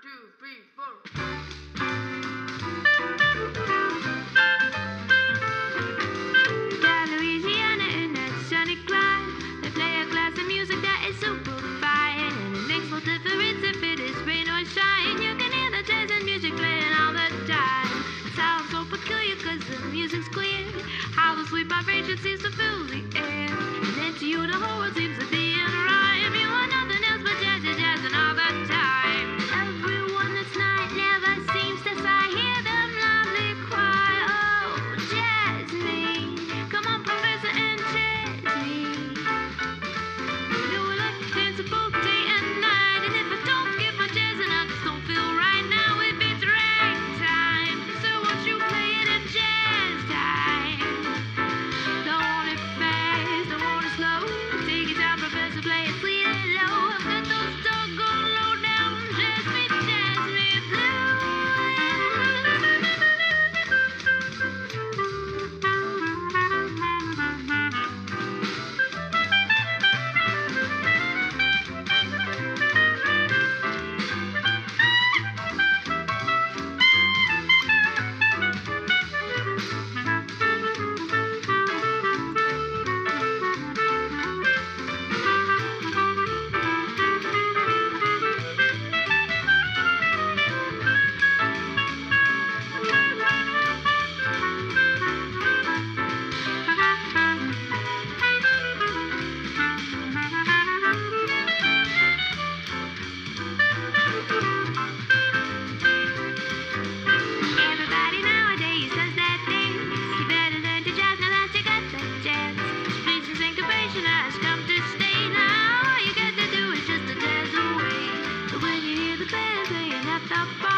Down Louisiana in that sunny climb, they play a class of music that is super fine, and it makes no difference if it is rain or shine. You can hear the jazz and music playing all the time. It sounds so peculiar 'cause the music's clear. How the sweet vibration seems to fill the air, and then to you the whole world seems to be in rhyme. You want nothing else but jazz, jazzing all the time. Everyone that's not never seems to sigh. Hear them loudly cry, oh, jazz me. Come on, professor, and jazz me. You will like dance both day and night, and if I don't get my jazz and I just don't feel right now, if it's ragtime, so won't you play it at jazz time? Don't want it fast, don't want it slow. Take it down, professor, play it sweet and low. I've got those doggone low down jazz me Everybody nowadays does that thing. You better learn to jazz now that you got the chance. Speech and syncopation has come to stay. Now all you got to do is just to jazz away. But when you hear the band playing at the bar,